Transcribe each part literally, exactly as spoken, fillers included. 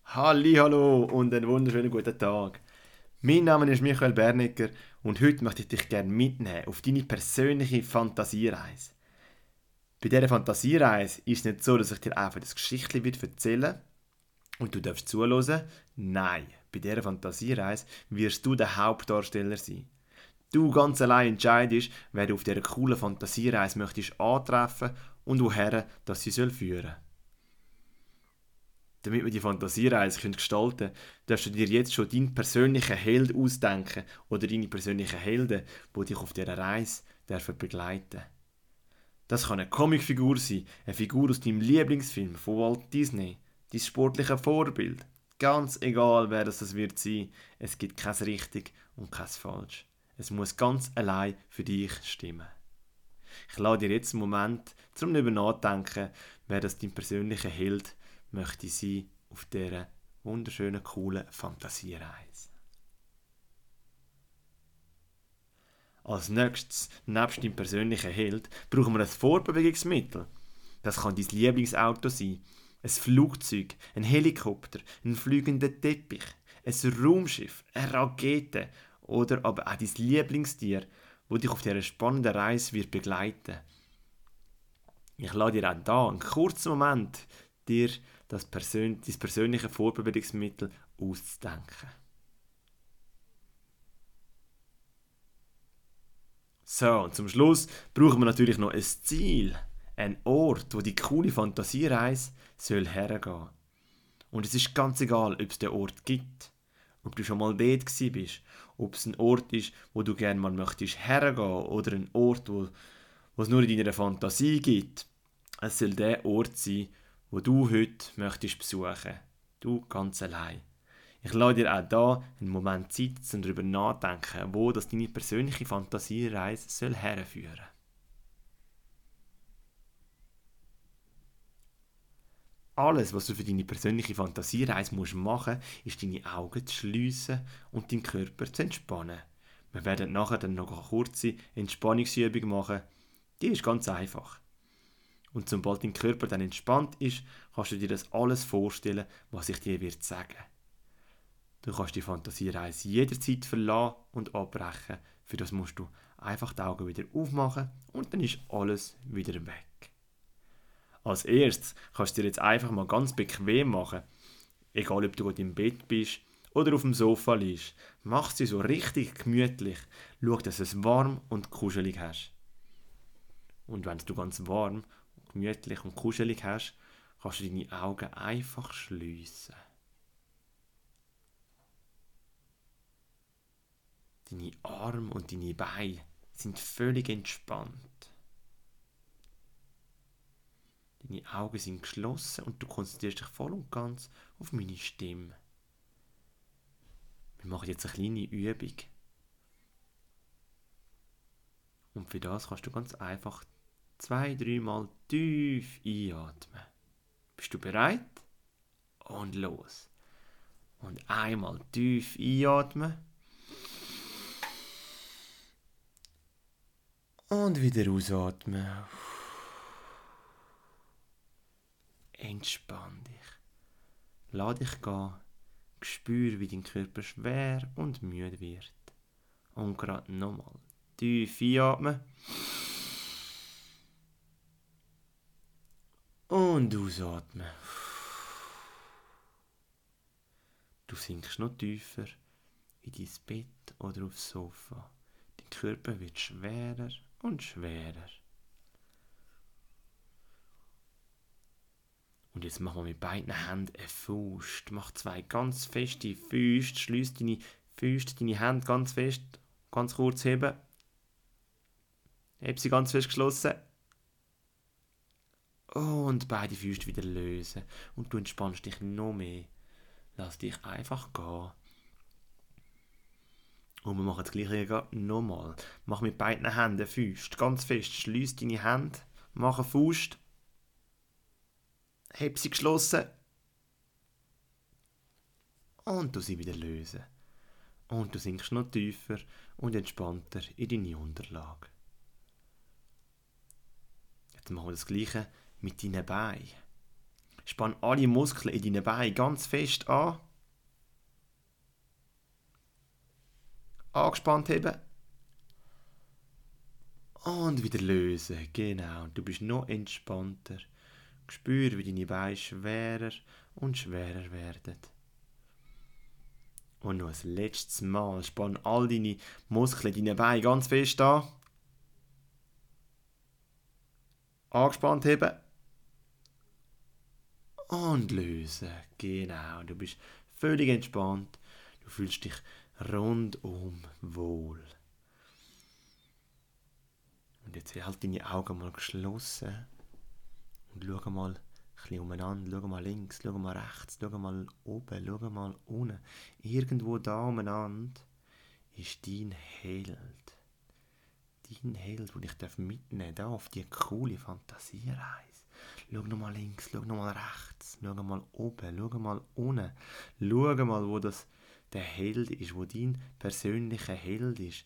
Hallo und einen wunderschönen guten Tag. Mein Name ist Michael Bernecker und heute möchte ich dich gerne mitnehmen auf deine persönliche Fantasiereise. Bei dieser Fantasiereise ist es nicht so, dass ich dir einfach das Geschichtchen erzählen will und du darfst zuhören. Nein, bei dieser Fantasiereise wirst du der Hauptdarsteller sein. Du ganz allein entscheidest, wer du auf dieser coolen Fantasiereise möchtest antreffen und woher das sie soll führen. Damit wir die Fantasiereise gestalten können, darfst du dir jetzt schon deinen persönlichen Held ausdenken oder deine persönlichen Helden, die dich auf dieser Reise dürfen begleiten. Das kann eine Comicfigur sein, eine Figur aus deinem Lieblingsfilm von Walt Disney, dein sportliches Vorbild. Ganz egal, wer das wird sein, es gibt kein richtig und kein falsch. Es muss ganz allein für dich stimmen. Ich lade dir jetzt einen Moment, um darüber nachzudenken, wer das dein persönlicher Held möchte sein auf dieser wunderschönen, coolen Fantasiereise. Als nächstes, nebst deinem persönlichen Held, brauchen wir ein Fortbewegungsmittel. Das kann dein Lieblingsauto sein, ein Flugzeug, ein Helikopter, ein fliegender Teppich, ein Raumschiff, eine Rakete oder aber auch dein Lieblingstier, das dich auf dieser spannenden Reise wird begleiten. Ich lade dir auch da einen kurzen Moment, dir das Persön dein persönliche Fortbewegungsmittel auszudenken. So, und zum Schluss brauchen wir natürlich noch ein Ziel, ein Ort, wo die coole Fantasiereise soll hergehen. Und es ist ganz egal, ob es den Ort gibt, ob du schon mal dort gsi bist, ob es ein Ort ist, wo du gerne mal möchtest hergehen oder ein Ort, wo, wo es nur in deiner Fantasie gibt. Es soll der Ort sein, wo du heute möchtest besuchen. Du ganz allein. Ich lade dir auch da einen Moment Zeit, um darüber nachzudenken, wo das deine persönliche Fantasiereise soll herführen. Alles, was du für deine persönliche Fantasiereise musst machen musst, ist deine Augen zu schliessen und deinen Körper zu entspannen. Wir werden nachher dann noch eine kurze Entspannungsübung machen. Die ist ganz einfach. Und sobald dein Körper dann entspannt ist, kannst du dir das alles vorstellen, was ich dir wird sagen. Du kannst die Fantasiereise jederzeit verlassen und abbrechen. Für das musst du einfach die Augen wieder aufmachen und dann ist alles wieder weg. Als erstes kannst du dir jetzt einfach mal ganz bequem machen. Egal ob du gerade im Bett bist oder auf dem Sofa liegst. Mach es dir so richtig gemütlich. Schau, dass du es warm und kuschelig hast. Und wenn du ganz warm, gemütlich und kuschelig hast, kannst du deine Augen einfach schliessen. Deine Arme und deine Beine sind völlig entspannt. Deine Augen sind geschlossen und du konzentrierst dich voll und ganz auf meine Stimme. Wir machen jetzt eine kleine Übung. Und für das kannst du ganz einfach zwei, dreimal tief einatmen. Bist du bereit? Und los. Und einmal tief einatmen. Und wieder ausatmen. Entspann dich. Lass dich gehen. Spür, wie dein Körper schwer und müde wird. Und gerade nochmal tief einatmen. Und ausatmen. Du sinkst noch tiefer in dein Bett oder aufs Sofa. Dein Körper wird schwerer und schwerer. Und jetzt machen wir mit beiden Händen eine Faust. Mach zwei ganz feste Füße. Schließ deine Füße, deine Hände ganz fest, ganz kurz heben. Heb sie ganz fest geschlossen. Und beide Füße wieder lösen. Und du entspannst dich noch mehr. Lass dich einfach gehen. Und wir machen das gleiche nochmal. Mach mit beiden Händen Füße ganz fest. Schließ deine Hände. Mach eine Faust. Heb sie geschlossen. Und du sie wieder lösen. Und du sinkst noch tiefer und entspannter in deine Unterlage. Jetzt machen wir das Gleiche mit deinen Beinen. Spann alle Muskeln in deinen Beinen ganz fest an. Angespannt heben. Und wieder lösen. Genau. Du bist noch entspannter. Spür, wie deine Beine schwerer und schwerer werden. Und noch ein letztes Mal. Spann all deine Muskeln in deinen Beinen ganz fest an. Angespannt heben. Und lösen. Genau. Du bist völlig entspannt. Du fühlst dich rundum wohl. Und jetzt halt deine Augen mal geschlossen. Und schau mal ein bisschen umeinander. Schau mal links, schau mal rechts, schau mal oben, schau mal unten. Irgendwo da umeinander ist dein Held. Dein Held, den ich mitnehmen darf, auf diese coole Fantasiereise. Schau mal links, schau mal rechts, schau mal oben, schau mal unten. Schau mal, wo das der Held ist, wo dein persönlicher Held ist.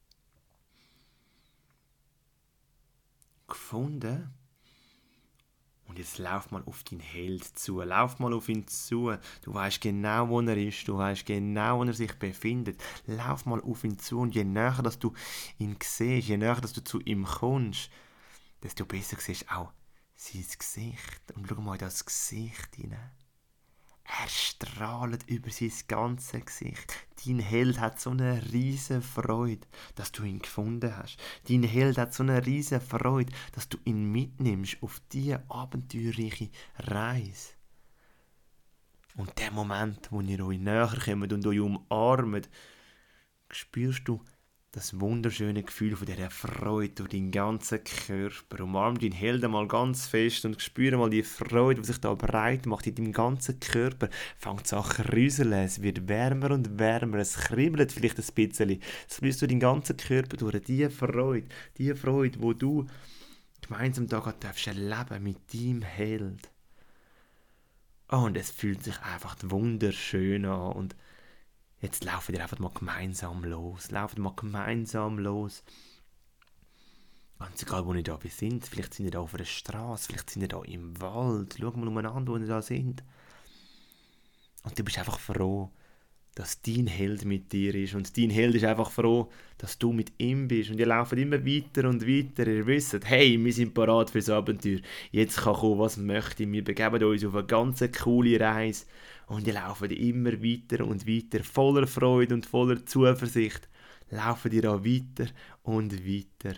Gefunden? Und jetzt lauf mal auf deinen Held zu. Lauf mal auf ihn zu. Du weißt genau, wo er ist. Du weißt genau, wo er sich befindet. Lauf mal auf ihn zu. Und je näher, dass du ihn siehst, je näher, dass du zu ihm kommst, desto besser siehst du auch sein Gesicht. Und schau mal in das Gesicht hinein. Er strahlt über sein ganzes Gesicht. Dein Held hat so eine riesige Freude, dass du ihn gefunden hast. Dein Held hat so eine riesige Freude, dass du ihn mitnimmst auf diese abenteuerliche Reise. Und der Moment, wo ihr euch näher kommt und euch umarmt, spürst du das wunderschöne Gefühl von dieser Freude durch deinen ganzen Körper. Umarm deinen Helden mal ganz fest und spüre mal die Freude, die sich da breit macht in deinem ganzen Körper. Fängt es an zu rüseln, es wird wärmer und wärmer, es kribbelt vielleicht ein bisschen. Es fließt durch deinen ganzen Körper durch. Die Freude, die Freude, die du gemeinsam da darfst erleben mit deinem Held. Oh, und es fühlt sich einfach wunderschön an. Und jetzt laufen wir einfach mal gemeinsam los. Laufen mal gemeinsam los. Ganz egal, wo ihr da sind. Vielleicht sind ihr da auf einer Straße, vielleicht sind ihr da im Wald. Schau mal umeinander, wo ihr da sind. Und du bist einfach froh, dass dein Held mit dir ist. Und dein Held ist einfach froh, dass du mit ihm bist. Und ihr lauft immer weiter und weiter. Ihr wisst, hey, wir sind parat fürs Abenteuer. Jetzt kann kommen, was möchte. Wir begeben uns auf eine ganz coole Reise. Und ihr lauft immer weiter und weiter, voller Freude und voller Zuversicht. Laufen ihr auch weiter und weiter.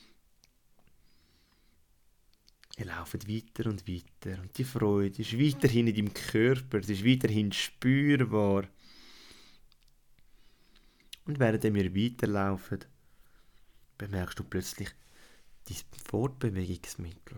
Ihr lauft weiter und weiter. Und die Freude ist weiterhin in deinem Körper. Es ist weiterhin spürbar. Und während wir weiterlaufen, bemerkst du plötzlich dein Fortbewegungsmittel.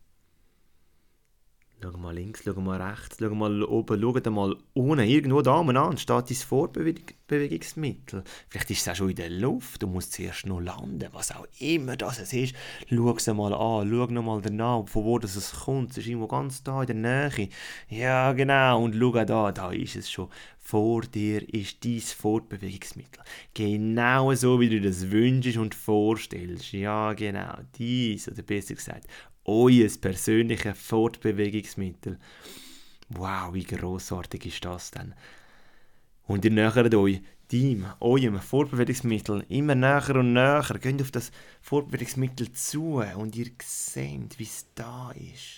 Schau mal links, schau mal rechts, schau mal oben, schau mal unten. Irgendwo da an steht dein Fortbewegungsmittel. Vielleicht ist es auch schon in der Luft, du musst zuerst noch landen, was auch immer das ist. Schau es mal an, schau noch mal danach, von wo das es kommt. Es ist irgendwo ganz da in der Nähe. Ja, genau, und schau da, da ist es schon. Vor dir ist dein Fortbewegungsmittel. Genau so, wie du das wünschst und vorstellst. Ja, genau, dies, oder besser gesagt, euer persönliches Fortbewegungsmittel. Wow, wie grossartig ist das denn? Und ihr nähert euch dem, eurem Fortbewegungsmittel immer näher und näher. Geht auf das Fortbewegungsmittel zu und ihr seht, wie es da ist.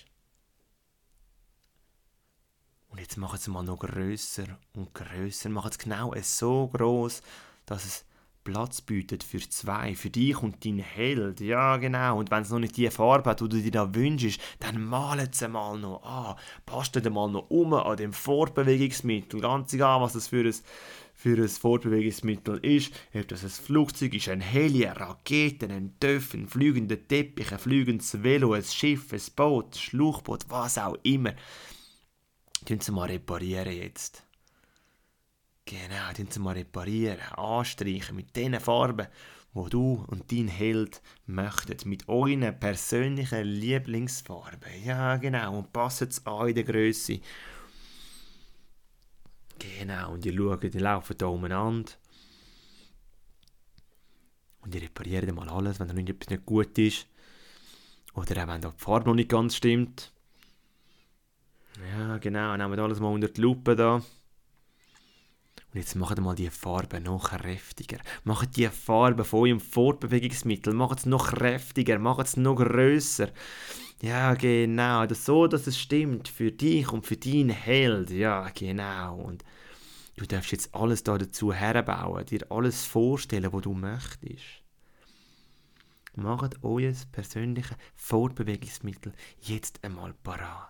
Und jetzt macht es mal noch grösser und grösser. Macht es genau so gross, dass es Platz bietet für zwei, für dich und deinen Held. Ja, genau. Und wenn es noch nicht die Farbe hat, die du dir da wünschst, dann malt es mal noch an. Passt dir mal noch um an dem Fortbewegungsmittel. Ganz egal, was das für ein, für ein Fortbewegungsmittel ist. Ob das ein Flugzeug ist, ein Heli, eine Rakete, ein Töff, ein fliegender Teppich, ein fliegendes Velo, ein Schiff, ein Boot, ein Schlauchboot, was auch immer. Tun Sie mal reparieren jetzt. Genau, tun Sie mal reparieren, anstreichen mit den Farben, die du und dein Held möchtet. Mit euren persönlichen Lieblingsfarben. Ja, genau, und passt es an in der Grösse. Genau, und ihr schaut, ihr lauft da umeinander. Und ihr repariert mal alles, wenn da etwas nicht gut ist. Oder auch wenn da die Farbe noch nicht ganz stimmt. Ja, genau. Nehmen wir alles mal unter die Lupe da. Und jetzt macht mal die Farbe noch kräftiger. Macht die Farbe von eurem Fortbewegungsmittel, macht es noch kräftiger, macht es noch grösser. Ja, genau. Das so, dass es stimmt für dich und für deinen Held. Ja, genau. Und du darfst jetzt alles da dazu herbauen, dir alles vorstellen, was du möchtest. Macht euer persönliches Fortbewegungsmittel jetzt einmal parat.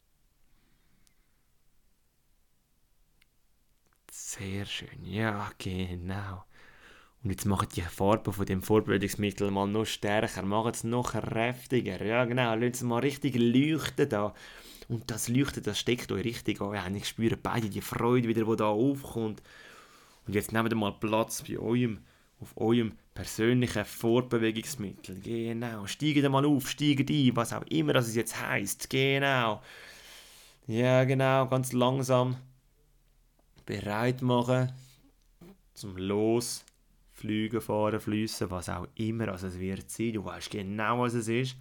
Sehr schön, ja, genau. Und jetzt macht die Farbe von dem Fortbewegungsmittel mal noch stärker, macht es noch kräftiger. Ja, genau, lasst es mal richtig leuchten da. Und das Leuchten, das steckt euch richtig an. Ich spüre beide die Freude wieder, die da aufkommt. Und jetzt nehmt ihr mal Platz bei eurem, auf eurem persönlichen Fortbewegungsmittel. Genau. Steigt mal auf, steigt ein, was auch immer das jetzt heisst. Genau. Ja, genau. Ganz langsam bereit machen zum Los, Fliegen, Fahren, Fliessen, was auch immer also es wird sein. Du weißt genau, was es ist.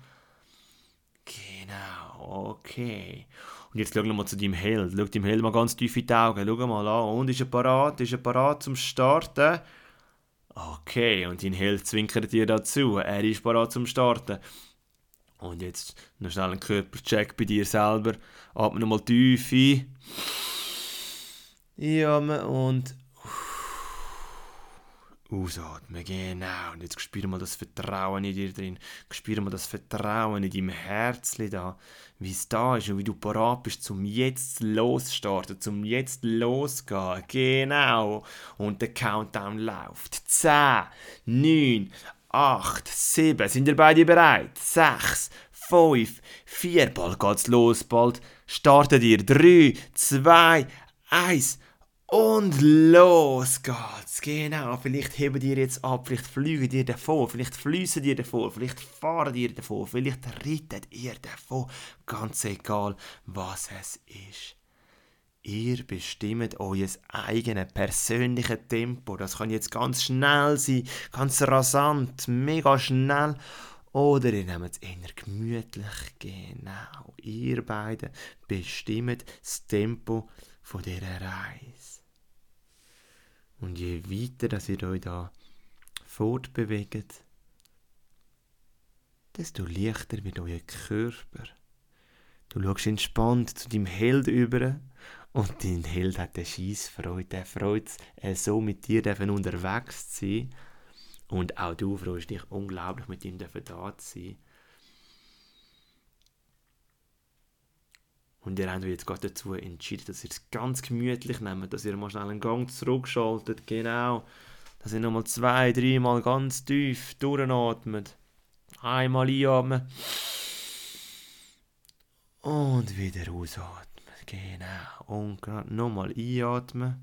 Genau, okay. Und jetzt schau mal zu deinem Held. Schau deinem Held mal ganz tief in die Augen. Schau mal an. Und ist er parat? Ist er parat zum Starten? Okay, und dein Held zwinkert dir dazu. Er ist parat zum Starten. Und jetzt noch schnell einen Körpercheck bei dir selber. Atme nochmal tief ein. Einatmen und ausatmen, genau. Und jetzt spür mal das Vertrauen in dir drin. Spür mal das Vertrauen in deinem Herzli da. Wie es da ist und wie du parat bist, zum jetzt losstarten, zum jetzt losgehen. Genau. Und der Countdown läuft. zehn, neun, acht, sieben. Sind ihr beide bereit? sechs, fünf, vier. Bald geht's los. Bald startet ihr. drei, zwei, eins. Und los geht's. Genau, vielleicht heben ihr jetzt ab, vielleicht fliegen ihr davon, vielleicht fließen ihr davon, vielleicht fahren ihr davon, vielleicht reitet ihr davon. Ganz egal, was es ist. Ihr bestimmt euer eigenes persönliches Tempo. Das kann jetzt ganz schnell sein, ganz rasant, mega schnell. Oder ihr nehmt es eher gemütlich. Genau, ihr beide bestimmt das Tempo von dieser Reise. Und je weiter dass ihr euch da fortbewegt, desto leichter wird euer Körper. Du schaust entspannt zu deinem Held über und dein Held hat eine Scheissfreude. Er freut sich, so mit dir unterwegs zu sein. Und auch du freust dich unglaublich, mit ihm da zu sein. Und ihr habt euch jetzt gerade dazu entschieden, dass ihr es ganz gemütlich nehmt, dass ihr mal schnell einen Gang zurückschaltet, genau. Dass ihr nochmal zwei, dreimal ganz tief durchatmet. Einmal einatmen. Und wieder ausatmen, genau. Und gerade nochmal einatmen.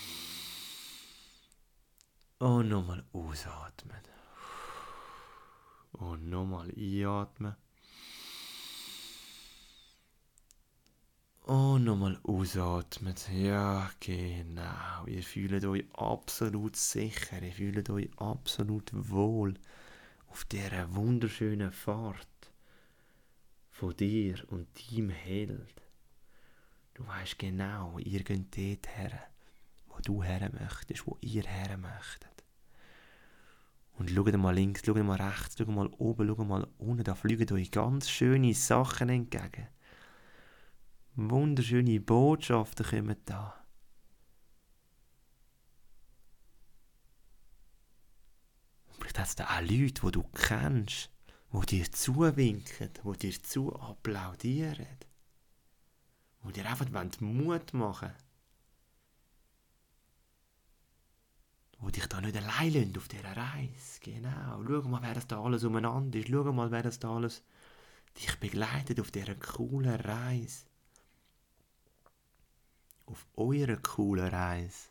Und nochmal ausatmen. Und nochmal einatmen. Und nochmal ausatmen. Ja, genau. Ihr fühlt euch absolut sicher. Ihr fühlt euch absolut wohl auf dieser wunderschönen Fahrt von dir und deinem Held. Du weißt genau, ihr geht dort her, wo du her möchtest, wo ihr her möchtet. Und schaut mal links, schaut mal rechts, schaut mal oben, schaut mal unten. Da fliegen euch ganz schöne Sachen entgegen. Wunderschöne Botschaften kommen da. Und vielleicht hat es da auch Leute, die du kennst, die dir zuwinken, die dir zu applaudieren, die dir einfach Mut machen wollen, die dich da nicht allein lassen auf dieser Reise. Genau, schau mal, wer das da alles umeinander ist, schau mal, wer das da alles dich begleitet auf dieser coolen Reise. Auf eurer coolen Reise.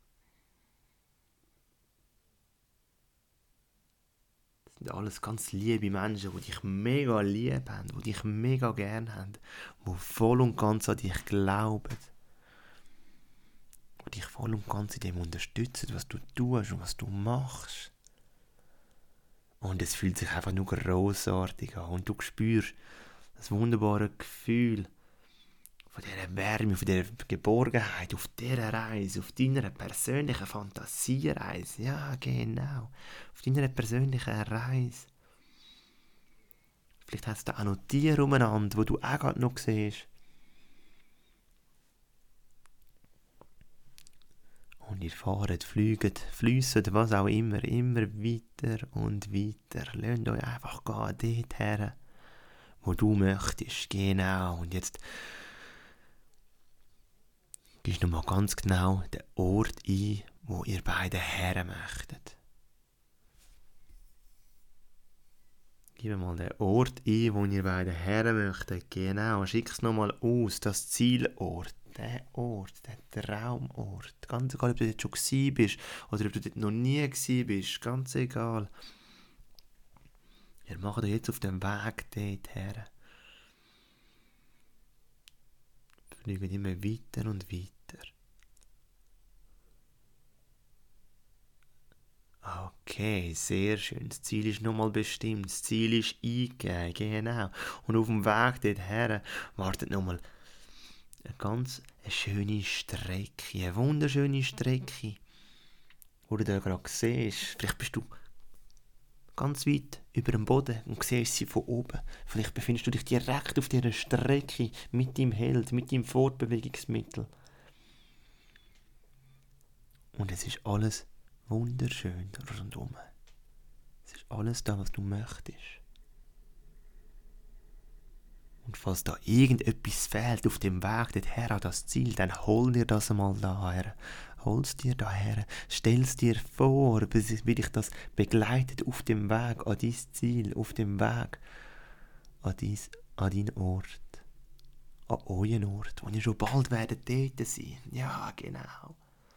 Das sind alles ganz liebe Menschen, die dich mega lieb haben, die dich mega gern haben, die voll und ganz an dich glauben, die dich voll und ganz in dem unterstützen, was du tust und was du machst. Und es fühlt sich einfach nur grossartig an und du spürst das wunderbare Gefühl von dieser Wärme, von dieser Geborgenheit, auf dieser Reise, auf deiner persönlichen Fantasiereise. Ja, genau. Auf deiner persönlichen Reise. Vielleicht hast du da auch noch Tiere umeinander, die du auch gerade noch siehst. Und ihr fahrt, fliegt, fliessen, was auch immer, immer weiter und weiter. Lasst euch einfach gehen, dort her, wo du möchtest. Genau. Und jetzt gehst du nochmal ganz genau den Ort ein, wo ihr beide her möchtet. Gib mal den Ort ein, wo ihr beide her möchtet. Genau. Schick es nochmal aus, das Zielort. Der Ort, der Traumort. Ganz egal, ob du dort schon gewesen bist oder ob du dort noch nie gewesen bist. Ganz egal. Wir machen jetzt auf dem Weg dort her. Fliegen immer weiter und weiter. Okay, sehr schön. Das Ziel ist nochmal bestimmt. Das Ziel ist eingegeben, genau. Und auf dem Weg dorthin wartet nochmal eine ganz eine schöne Strecke. Eine wunderschöne Strecke, wo du da gerade siehst. Vielleicht bist du ganz weit über dem Boden und siehst sie von oben. Vielleicht befindest du dich direkt auf dieser Strecke mit deinem Held, mit deinem Fortbewegungsmittel. Und es ist alles wunderschön rundum. Es ist alles da, was du möchtest. Und falls da irgendetwas fehlt auf dem Weg dorthin an das Ziel, dann hol dir das einmal daher. Hol es dir daher. Stell es dir vor, wie dich das begleitet auf dem Weg an dein Ziel, auf dem Weg an, dies, an deinen Ort. An euren Ort, wo ihr schon bald werdet dort sein. Ja, genau.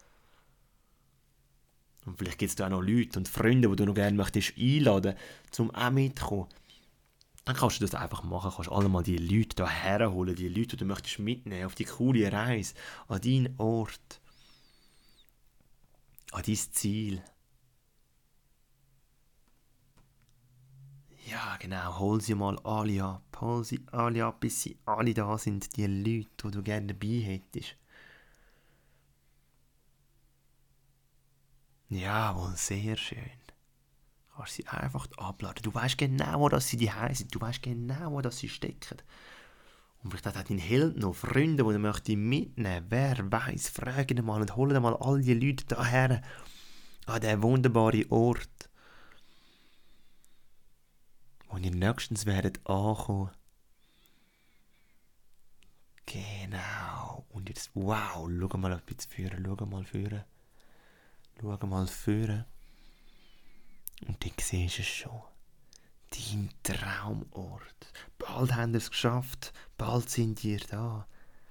Und vielleicht gibt es da auch noch Leute und Freunde, die du noch gerne möchtest einladen, um auch mitzukommen. Dann kannst du das einfach machen, kannst alle mal die Leute da herholen, die Leute, die du möchtest mitnehmen auf die coole Reise, an deinen Ort, an dein Ziel. Ja, genau, hol sie mal alle ab, hol sie alle ab, bis sie alle da sind, die Leute, die du gerne dabei hättest. Jawohl, sehr schön. Du kannst sie einfach abladen. Du weißt genau, wo das sie die sind. Du weißt genau, wo das sie stecken. Und vielleicht hat auch dein Held noch Freunde, die er möchte mitnehmen. Wer weiß, frag ihn mal und hol mal all die Leute daher an diesen wunderbaren Ort, wo ihr nächstens werdet ankommen. Genau. Und jetzt, wow, schau mal ein bisschen führen, schau mal führen. Schau mal führen. Und dann siehst du es schon. Dein Traumort. Bald habt ihr es geschafft. Bald sind ihr da.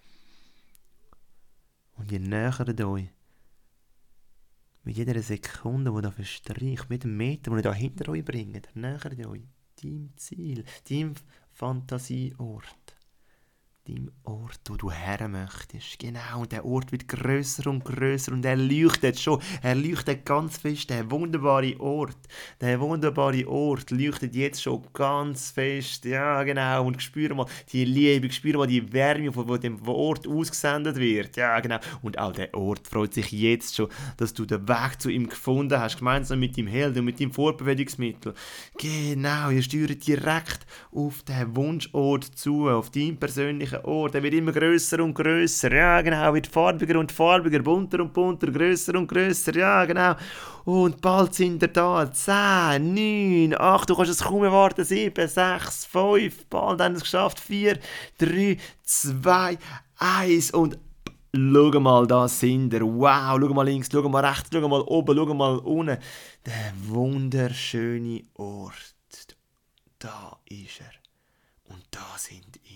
Und ihr nähert euch. Mit jeder Sekunde, die da verstreicht, mit dem Meter, den ihr da hinter euch bringt, nähert ihr euch deinem Ziel, deinem Fantasieort. Deinem Ort, wo du her möchtest. Genau, und der Ort wird grösser und grösser und er leuchtet schon. Er leuchtet ganz fest, der wunderbare Ort. Der wunderbare Ort leuchtet jetzt schon ganz fest. Ja, genau. Und spür mal die Liebe, spür mal die Wärme, von dem Ort ausgesendet wird. Ja, genau. Und auch der Ort freut sich jetzt schon, dass du den Weg zu ihm gefunden hast, gemeinsam mit deinem Held und mit deinem Fortbewegungsmittel. Genau, ihr steuert direkt auf den Wunschort zu, auf deinen persönlichen Ort. Der wird immer grösser und grösser. Ja, genau. Wird farbiger und farbiger, bunter und bunter, grösser und grösser. Ja, genau. Und bald sind wir da. zehn, neun, acht, du kannst es kaum erwarten. sieben, sechs, fünf, bald haben wir es geschafft. vier, drei, zwei, eins und schau mal, da sind wir. Wow, schau mal links, schau mal rechts, schau mal oben, schau mal unten. Der wunderschöne Ort. Da ist er. Und da sind ihr.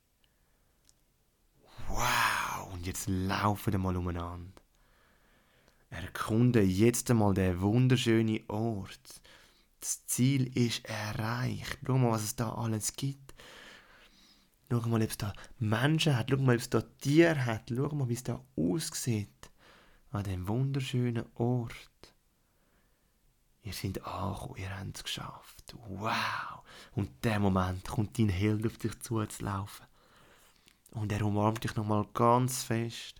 Wow, und jetzt laufen wir mal umeinander. Erkunde jetzt einmal den wunderschönen Ort. Das Ziel ist erreicht. Schau mal, was es da alles gibt. Schau mal, ob es da Menschen hat. Schau mal, ob es da Tiere hat. Schau mal, wie es da aussieht. An diesem wunderschönen Ort. Ihr seid angekommen, ihr habt es geschafft. Wow. Und in dem Moment kommt dein Held auf dich zuzulaufen. Und er umarmt dich nochmal ganz fest.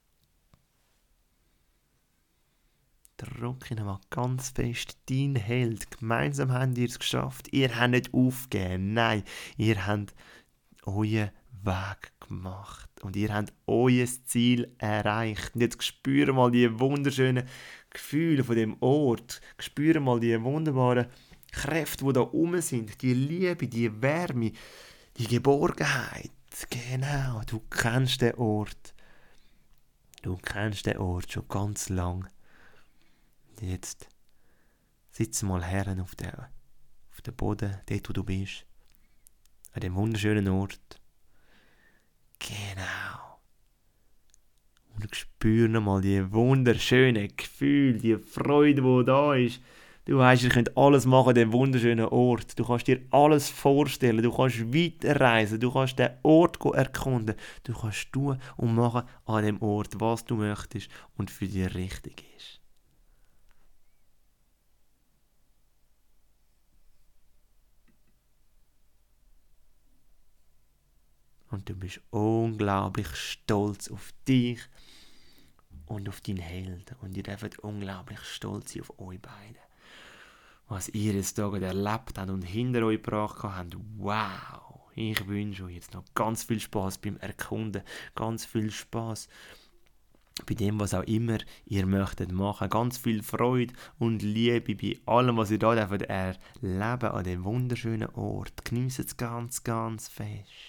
Drück ihn nochmal ganz fest. Dein Held. Gemeinsam habt ihr es geschafft. Ihr habt nicht aufgegeben. Nein, ihr habt euren Weg gemacht. Und ihr habt euer Ziel erreicht. Und jetzt spürt mal die wunderschönen Gefühle von dem Ort. Spürt mal die wunderbaren Kräfte, die da oben sind. Die Liebe, die Wärme, die Geborgenheit. Genau, du kennst den Ort. Du kennst den Ort schon ganz lang. Jetzt sitz mal her auf dem auf dem Boden, dort wo du bist. An dem wunderschönen Ort. Genau. Und spür nochmal die wunderschönen Gefühle, die Freude, die da ist. Du weißt, ihr könnt alles machen an diesem wunderschönen Ort. Du kannst dir alles vorstellen. Du kannst weiterreisen. Du kannst den Ort erkunden. Du kannst tun und machen an dem Ort, was du möchtest und für dich richtig ist. Und du bist unglaublich stolz auf dich und auf deinen Held. Und ihr dürft unglaublich stolz sein auf euch beide. Was ihr jetzt hier erlebt habt und hinter euch gebracht habt. Wow! Ich wünsche euch jetzt noch ganz viel Spaß beim Erkunden. Ganz viel Spaß bei dem, was auch immer ihr möchtet machen. Ganz viel Freude und Liebe bei allem, was ihr hier erleben dürft an diesem wunderschönen Ort. Genießt es ganz, ganz fest.